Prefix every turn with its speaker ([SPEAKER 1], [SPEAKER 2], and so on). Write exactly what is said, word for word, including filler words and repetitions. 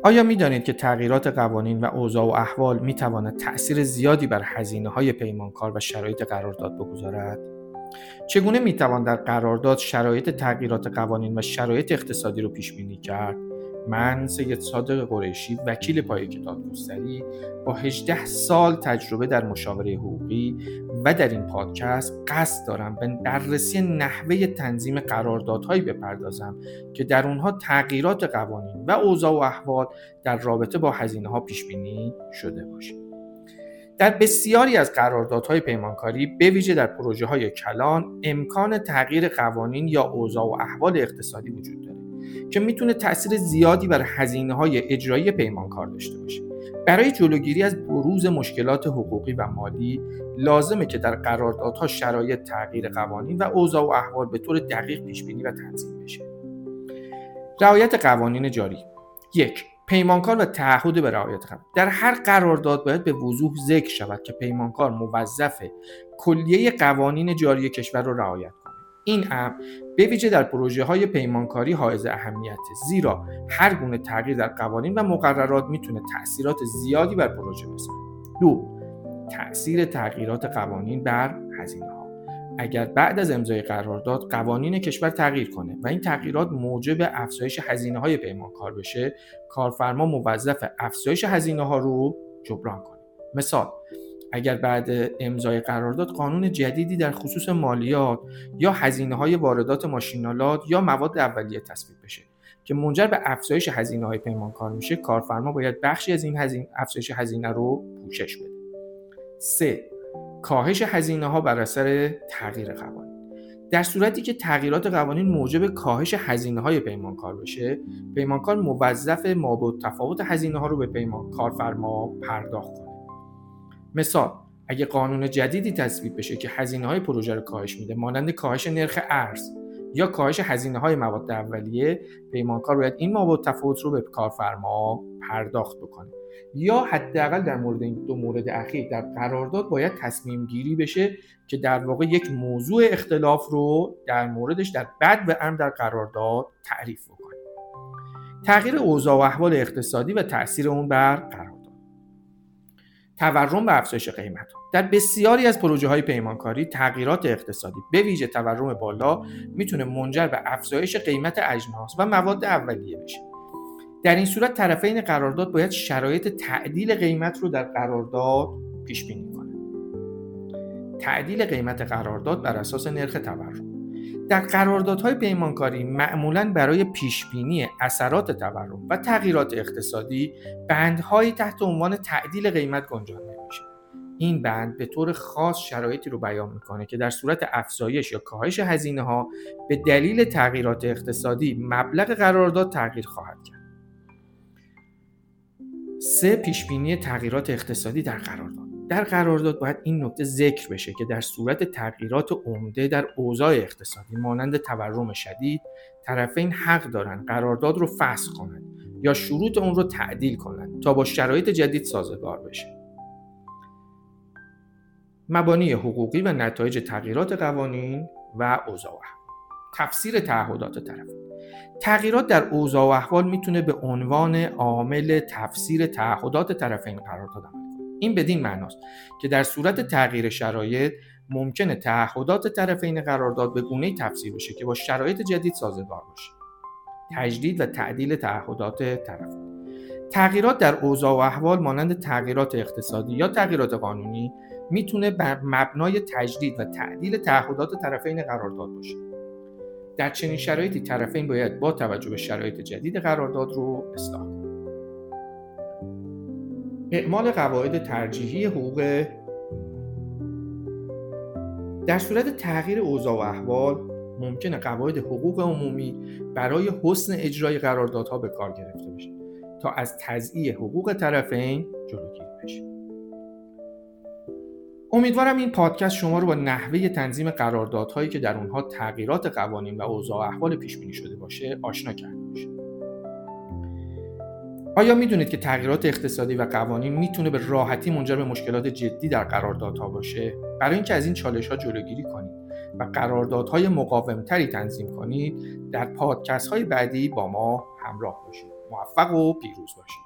[SPEAKER 1] آیا می‌دانید که تغییرات قوانین و اوضاع و احوال می‌تواند تأثیر زیادی بر هزینه‌های پیمانکار و شرایط قرارداد بگذارد؟ چگونه می‌توان در قرارداد شرایط تغییرات قوانین و شرایط اقتصادی را پیش‌بینی کرد؟ من سید صادق قریشی، وکیل پای کتاب‌گستری با هجده سال تجربه در مشاوره حقوقی و در این پادکست قصد دارم به بررسی نحوه تنظیم قراردادهایی بپردازم که در اونها تغییرات قوانین و اوضاع و احوال در رابطه با هزینه‌ها پیش‌بینی شده باشد. در بسیاری از قراردادهای پیمانکاری به ویژه در پروژه‌های کلان امکان تغییر قوانین یا اوضاع و احوال اقتصادی وجود داره که میتونه تأثیر زیادی بر هزینه‌های اجرایی پیمانکار داشته باشه. برای جلوگیری از بروز مشکلات حقوقی و مالی لازمه که در قراردادها شرایط تغییر قوانین و اوضاع و احوال به طور دقیق پیش‌بینی و تنظیم بشه. رعایت قوانین جاری. یک، پیمانکار و تعهد به رعایت قوانین. در هر قرارداد باید به وضوح ذکر شود که پیمانکار موظف کلیه قوانین جاری کشور را رعایت کند. این امر به ویژه در پروژه‌های پیمانکاری حائز اهمیته، زیرا هر گونه تغییر در قوانین و مقررات میتونه تأثیرات زیادی بر پروژه بذاره. دو، تأثیر تغییرات قوانین بر هزینه‌ها. اگر بعد از امضای قرارداد قوانین کشور تغییر کنه و این تغییرات موجب افزایش هزینه‌های پیمانکار بشه، کارفرما موظف افزایش هزینه‌ها رو جبران کنه. مثال، اگر بعد امضای قرارداد قانون جدیدی در خصوص مالیات یا هزینه‌های واردات ماشین‌آلات یا مواد اولیه تصویب بشه که منجر به افزایش هزینه‌های پیمانکار میشه، کارفرما باید بخشی از این هزینه افزایش هزینه رو پوشش بده. سه، کاهش هزینه‌ها بر اثر تغییر قوانین. در صورتی که تغییرات قوانین موجب کاهش هزینه‌های پیمانکار بشه، پیمانکار موظف مابعالتفاوت هزینه‌ها رو به پیمانکارفرما پرداخت کنه. مثال، اگه قانون جدیدی تصویب بشه که هزینه‌های پروژه رو کاهش میده، مانند کاهش نرخ ارز یا کاهش هزینه‌های مواد اولیه، پیمانکار باید این مابعالتفاوت رو به کارفرما پرداخت بکنه. یا حداقل در مورد این دو مورد اخیر در قرارداد باید تصمیم گیری بشه که در واقع یک موضوع اختلاف رو در موردش در بد و امر در قرارداد تعریف بکنه. تغییر اوضاع و احوال اقتصادی و تأثیر اون بر قرارداد. تورم و افزایش قیمت‌ها. در بسیاری از پروژه‌های پیمانکاری تغییرات اقتصادی به ویژه تورم بالا میتونه منجر به افزایش قیمت اجناس و مواد اولیه بشه. در این صورت طرفین قرارداد باید شرایط تعدیل قیمت رو در قرارداد پیش بینی کنند. تعدیل قیمت قرارداد بر اساس نرخ تورم. در قراردادهای پیمانکاری معمولاً برای پیش بینی اثرات تورم و تغییرات اقتصادی بندهایی تحت عنوان تعدیل قیمت گنجانده میشه. این بند به طور خاص شرایطی رو بیان میکنه که در صورت افزایش یا کاهش هزینه‌ها به دلیل تغییرات اقتصادی مبلغ قرارداد تغییر خواهد کرد. سه، پیشبینی تغییرات اقتصادی در قرارداد. در قرارداد باید این نکته ذکر بشه که در صورت تغییرات عمده در اوضاع اقتصادی مانند تورم شدید، طرفین حق دارند قرارداد رو فسخ کنند یا شروط اون رو تعدیل کنند تا با شرایط جدید سازگار بشه. مبانی حقوقی و نتایج تغییرات قوانین و اوضاع. تفسیر تعهدات طرفین. تغییرات در اوضاع و احوال میتونه به عنوان عامل تفسیر تعهدات طرفین قرارداد عمل کنه. این بدین معناست که در صورت تغییر شرایط ممکنه تعهدات طرفین قرارداد به گونه‌ای تفسیر بشه که با شرایط جدید سازگار باشه. تجدید و تعدیل تعهدات طرفین. تغییرات در اوضاع و احوال مانند تغییرات اقتصادی یا تغییرات قانونی میتونه بر مبنای تجدید و تعدیل تعهدات طرفین قرارداد باشه. در چنین شرایطی طرفین باید با توجه به شرایط جدید قرارداد رو اصلاح کنند. اعمال قواعد ترجیحی حقوق. در صورت تغییر اوضاع و احوال ممکنه قواعد حقوق عمومی برای حسن اجرای قراردادها به کار گرفته بشه تا از تضییع حقوق طرفین جلوگیری بشه. امیدوارم این پادکست شما رو با نحوه تنظیم قراردادهایی که در اونها تغییرات قوانین و اوضاع و احوال پیش بینی شده باشه آشنا کرده باشه. آیا میدونید که تغییرات اقتصادی و قوانین میتونه به راحتی منجر به مشکلات جدی در قراردادها باشه؟ برای اینکه از این چالش‌ها جلوگیری کنید و قراردادهای مقاوم‌تری تنظیم کنید، در پادکست‌های بعدی با ما همراه باشید. موفق و پیروز باشید.